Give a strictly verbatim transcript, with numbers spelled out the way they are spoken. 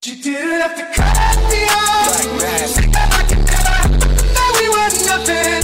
You didn't have to cut me off. Like that. Like it never happened, that we were nothing.